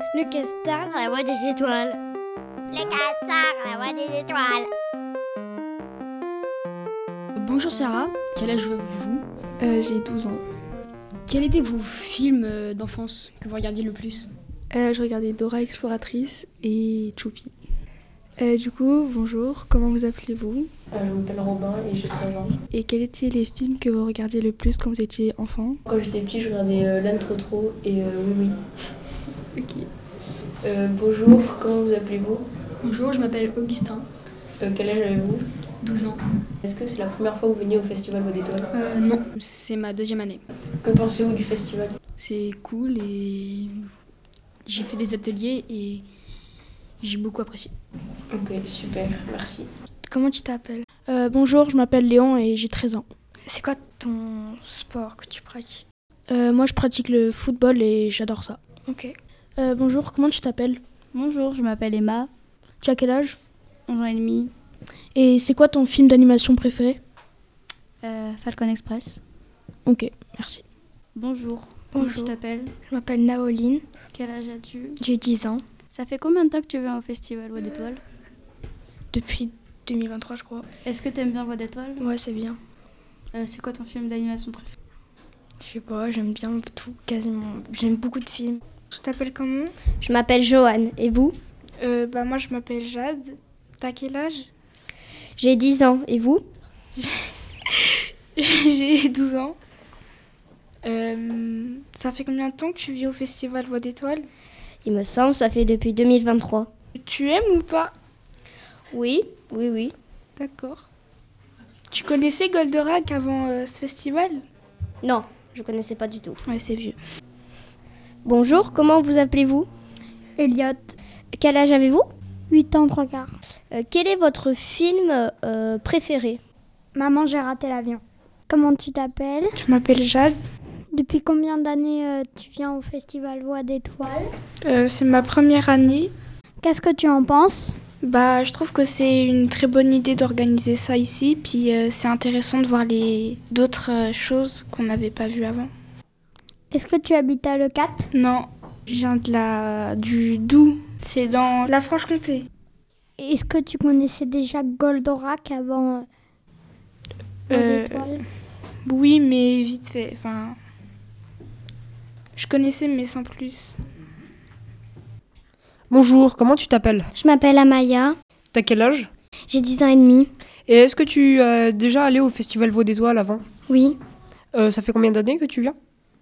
Le castor à la voix des étoiles. Le castor à la voix des étoiles. Bonjour Sarah, quel âge avez-vous? J'ai 12 ans. Quels étaient vos films d'enfance que vous regardiez le plus? Je regardais Dora Exploratrice et Choupi. Du coup, bonjour, comment vous appelez-vous? Je m'appelle Robin et j'ai 13 ans. Et quels étaient les films que vous regardiez le plus quand vous étiez enfant? Quand j'étais petit, je regardais L'âne trop trop et Oui Oui. Ok. Bonjour, comment vous appelez-vous? Bonjour, je m'appelle Augustin, Quel âge avez-vous? 12 ans. Est-ce que c'est la première fois que vous veniez au Festival Voix d'Étoiles? Non, c'est ma deuxième année. Que pensez-vous du festival? C'est cool et j'ai fait des ateliers et j'ai beaucoup apprécié. Ok, super, merci. Comment tu t'appelles? Bonjour, je m'appelle Léon et j'ai 13 ans. C'est quoi ton sport que tu pratiques? Moi, je pratique le football et j'adore ça. Ok. Bonjour, comment tu t'appelles? Bonjour, je m'appelle Emma, Tu as quel âge? 11 ans et demi, Et c'est quoi ton film d'animation préféré? Falcon Express. Ok, merci. Bonjour, comment Bonjour. tu t'appelles? Je m'appelle Naoline, Quel âge as-tu? j'ai 10 ans. Ça fait combien de temps que tu viens au festival Voix d'Étoiles? Depuis 2023, je crois. Est-ce que t'aimes bien Voix d'Étoiles? Ouais, c'est bien. C'est quoi ton film d'animation préféré? Je sais pas, j'aime bien tout, quasiment. J'aime beaucoup de films. Tu t'appelles comment? Je m'appelle Joanne. Et vous? Moi je m'appelle Jade. T'as quel âge? J'ai 10 ans. Et vous? J'ai 12 ans. Ça fait combien de temps que tu vis au festival Voix d'Étoiles? Il me semble, ça fait depuis 2023. Tu aimes ou pas? Oui, oui, oui. D'accord. Tu connaissais Goldorak avant ce festival? Non, je connaissais pas du tout. Ouais, c'est vieux. Bonjour, comment vous appelez-vous? Elliot, Quel âge avez-vous? 8 ans, 3 quarts. Quel est votre film préféré? Maman, j'ai raté l'avion. Comment tu t'appelles? Je m'appelle Jade. Depuis combien d'années tu viens au festival Voix d'Étoiles? C'est ma première année. Qu'est-ce que tu en penses? Je trouve que c'est une très bonne idée d'organiser ça ici. Puis c'est intéressant de voir d'autres choses qu'on n'avait pas vues avant. Est-ce que tu habites à Le 4? Non, je viens du Doubs. C'est dans la Franche-Comté. Est-ce que tu connaissais déjà Goldorak avant Voix d'Étoiles? Oui, mais vite fait. Enfin, je connaissais, mais sans plus. Bonjour, comment tu t'appelles? Je m'appelle Amaya. T'as quel âge? J'ai 10 ans et demi. Et est-ce que tu es déjà allé au Festival Voix d'Étoiles avant? Oui. Ça fait combien d'années que tu viens?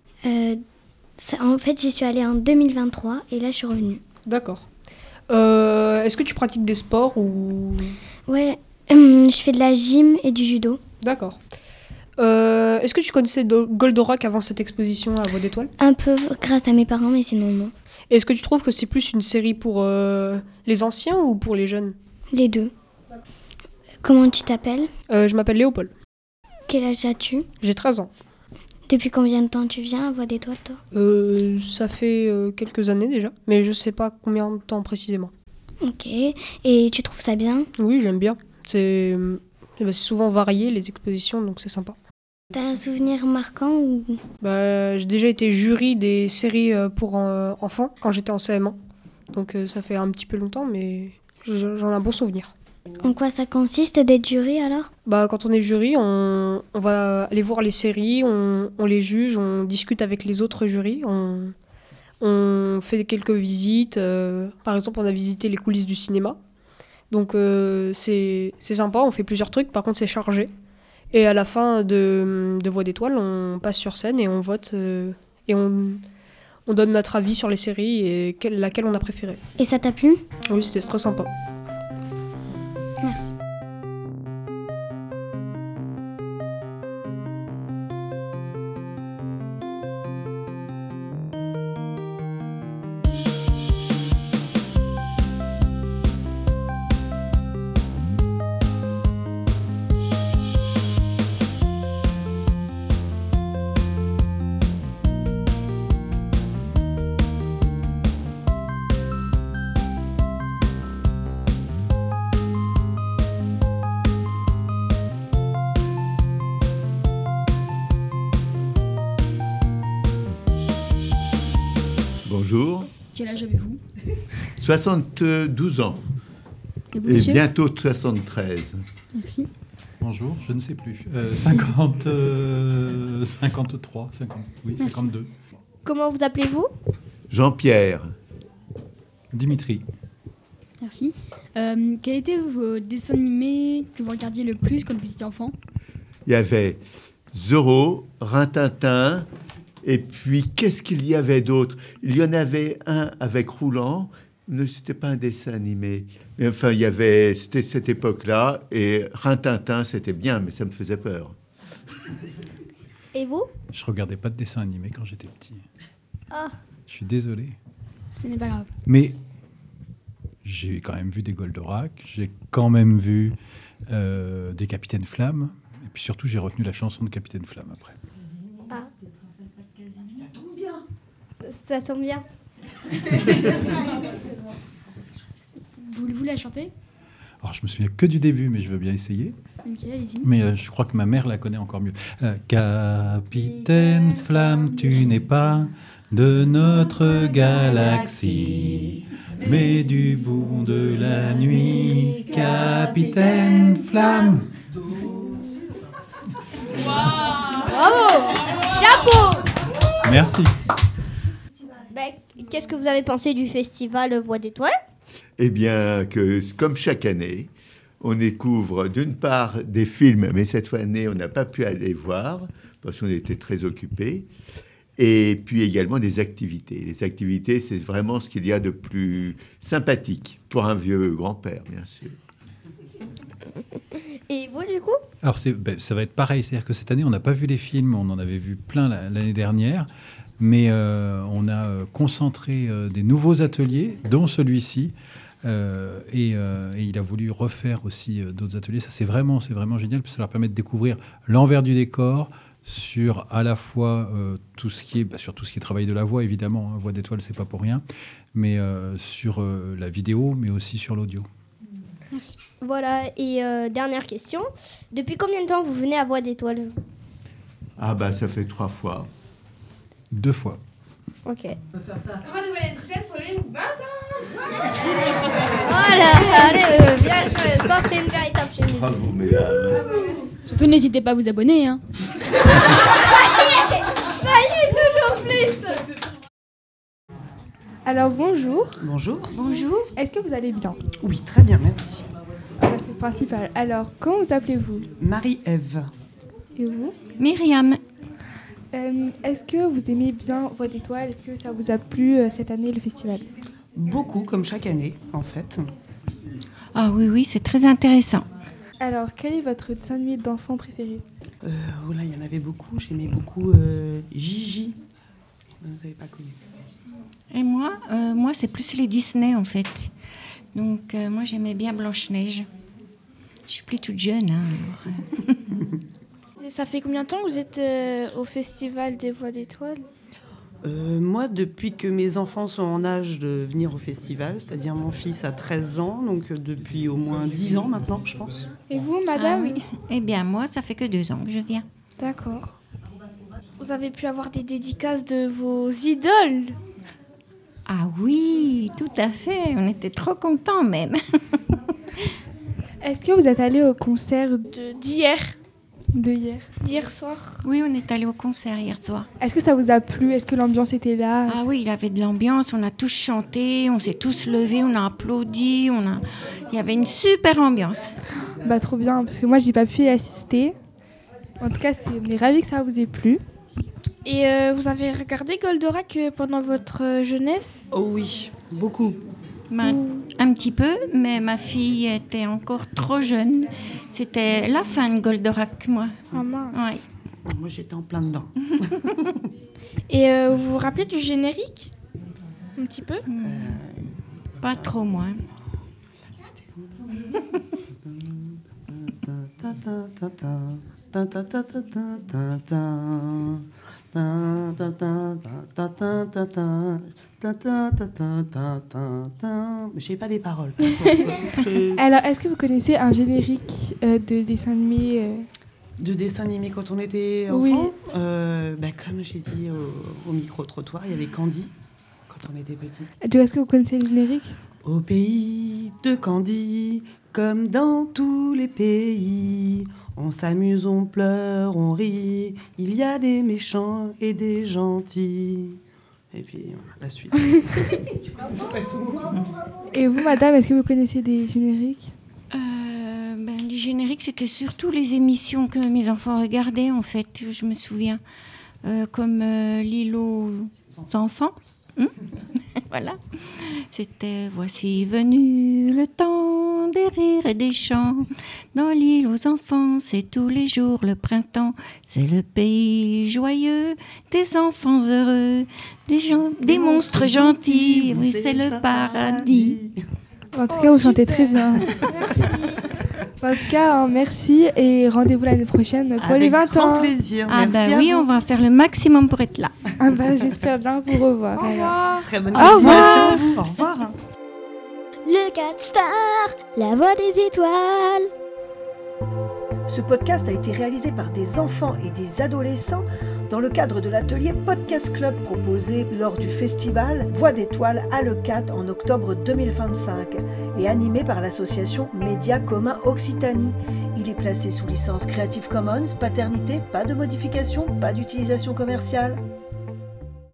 En fait, j'y suis allée en 2023 et là, je suis revenue. D'accord. Est-ce que tu pratiques des sports ou... Ouais, je fais de la gym et du judo. D'accord. Est-ce que tu connaissais Goldorak avant cette exposition à Voix d'Étoiles? Un peu grâce à mes parents, mais sinon non. Est-ce que tu trouves que c'est plus une série pour les anciens ou pour les jeunes? Les deux. Comment tu t'appelles? Je m'appelle Léopold. Quel âge as-tu? J'ai 13 ans. Depuis combien de temps tu viens à Voix d'Étoiles, toi? Ça fait quelques années déjà, mais je sais pas combien de temps précisément. Ok. Et tu trouves ça bien? Oui, j'aime bien. C'est souvent varié les expositions, donc c'est sympa. T'as un souvenir marquant ou... J'ai déjà été jury des séries pour enfants quand j'étais en CM1. Donc ça fait un petit peu longtemps, mais j'en ai un bon souvenir. En quoi ça consiste d'être jury alors? Quand on est jury, on va aller voir les séries, on les juge, on discute avec les autres jurys, on fait quelques visites. Par exemple, on a visité les coulisses du cinéma. Donc c'est sympa, on fait plusieurs trucs, par contre c'est chargé. Et à la fin de Voix d'Étoiles, on passe sur scène et on vote et on donne notre avis sur les séries et laquelle on a préférée. Et ça t'a plu? Oui, c'était très sympa. Merci. Quel âge avez-vous? 72 ans. Et vous, Et monsieur? bientôt 73. Merci. Bonjour, je ne sais plus. 53, 50, oui, Merci. 52. Comment vous appelez-vous? Jean-Pierre. Dimitri. Merci. Quel était vos dessins animés que vous regardiez le plus quand vous étiez enfant? Il y avait Zorro, Rintintin, et puis qu'est-ce qu'il y avait d'autre? Il y en avait un avec Roulant, ne c'était pas un dessin animé. Mais enfin, il y avait, c'était cette époque-là, et Rintintin, c'était bien, mais ça me faisait peur. Et vous? Je regardais pas de dessin animé quand j'étais petit. Ah. Je suis désolé. Ce n'est pas grave. Mais j'ai quand même vu des Goldorak, j'ai quand même vu des Capitaines Flamme, et puis surtout j'ai retenu la chanson de Capitaine Flamme après. Ah. Ça tombe bien. Voulez-vous la chanter? Alors je me souviens que du début, mais je veux bien essayer. Ok, allez-y. Mais je crois que ma mère la connaît encore mieux. Capitaine Flamme, tu n'es pas de notre galaxie, mais du bout de la nuit. Capitaine Flamme. Bravo! Chapeau! Merci. Ben, qu'est-ce que vous avez pensé du festival Voix d'étoiles? Eh bien, que comme chaque année, on découvre d'une part des films, mais cette année, on n'a pas pu aller voir, parce qu'on était très occupés, et puis également des activités. Les activités, c'est vraiment ce qu'il y a de plus sympathique pour un vieux grand-père, bien sûr. Et vous, du coup? Alors ça va être pareil, c'est-à-dire que cette année, on n'a pas vu les films, on en avait vu plein l'année dernière, mais on a concentré des nouveaux ateliers, dont celui-ci, et il a voulu refaire aussi d'autres ateliers. Ça, c'est vraiment génial, parce que ça leur permet de découvrir l'envers du décor sur à la fois tout ce qui est, sur tout ce qui est travail de la voix, évidemment, hein, Voix d'étoiles, c'est pas pour rien, mais sur la vidéo, mais aussi sur l'audio. Merci. Voilà, et dernière question. Depuis combien de temps vous venez à Voix d'étoiles? Ah bah, ça fait 3 fois. 2 fois. Ok. On peut faire ça. Rendez-vous l'année prochaine pour les 20 ans. Voilà, allez, bien, ça c'est une véritable chaîne. Bravo, mesdames. Surtout, n'hésitez pas à vous abonner. Hein. Ça y est, toujours plus. Alors bonjour. Bonjour. Bonjour. Est-ce que vous allez bien? Oui, très bien, merci. Ah bah, c'est le principal. Alors, comment vous appelez-vous? Marie-Ève. Et vous? Myriam. Est-ce que vous aimez bien Voix d'étoiles? Est-ce que ça vous a plu cette année, le festival? Beaucoup, comme chaque année, en fait. Ah oui, c'est très intéressant. Alors, quel est votre dessin animé d'enfant préféré? Oh là, il y en avait beaucoup. J'aimais beaucoup Gigi. Vous n'avez pas connu. Et moi, c'est plus les Disney, en fait. Donc, moi, j'aimais bien Blanche-Neige. Je suis plus toute jeune, hein, alors, Ça fait combien de temps que vous êtes au Festival des Voix d'étoiles? Moi, depuis que mes enfants sont en âge de venir au festival, c'est-à-dire mon fils a 13 ans, donc depuis au moins 10 ans maintenant, je pense. Et vous, madame? Ah oui. Eh bien, moi, ça fait que 2 ans que je viens. D'accord. Vous avez pu avoir des dédicaces de vos idoles? Ah oui, tout à fait. On était trop contents, même. Est-ce que vous êtes allé au concert d'hier? D'hier soir? Oui, on est allé au concert hier soir. Est-ce que ça vous a plu? Est-ce que l'ambiance était là? Ah oui, il y avait de l'ambiance. On a tous chanté, on s'est tous levés, on a applaudi. Il y avait une super ambiance. Bah trop bien, parce que moi, j'ai pas pu y assister. En tout cas, on est ravis que ça vous ait plu. Et vous avez regardé Goldorak pendant votre jeunesse? Oh oui, beaucoup. Un petit peu, mais ma fille était encore trop jeune. C'était la fin de Goldorak, moi. Ah mince. Ouais. Moi, j'étais en plein dedans. Et vous vous rappelez du générique? Un petit peu? Pas trop, moi. J'ai pas les paroles. Alors, est-ce que vous connaissez un générique de dessin animé De dessin animé quand on était Oui. enfant? Comme j'ai dit au micro-trottoir, il y avait Candy. Quand quand on était petits. Est-ce que vous connaissez le générique? Au pays de Candy, comme dans tous les pays, on s'amuse, on pleure, on rit, il y a des méchants et des gentils. Et puis, la suite. Et vous, madame, est-ce que vous connaissez des génériques? Les génériques, c'était surtout les émissions que mes enfants regardaient, en fait, je me souviens. Comme L'île aux enfants. Voilà. C'était « Voici venu le temps des rires et des chants. Dans l'île aux enfants, c'est tous les jours le printemps. C'est le pays joyeux, des enfants heureux, des monstres gentils. Oui, c'est le paradis. » En tout cas, vous chantez très bien. Merci. En tout cas, merci et rendez-vous l'année prochaine pour les 20 ans. Avec grand plaisir. Merci oui, on va faire le maximum pour être là. J'espère bien vous revoir. Au revoir. Très bonne continuation à vous. Au revoir. Le 4 Star, la voix des étoiles. Ce podcast a été réalisé par des enfants et des adolescents dans le cadre de l'atelier Podcast Club proposé lors du festival Voix d'étoiles à Leucate en octobre 2025 et animé par l'association Médias Communs Occitanie. Il est placé sous licence Creative Commons, paternité, pas de modification, pas d'utilisation commerciale.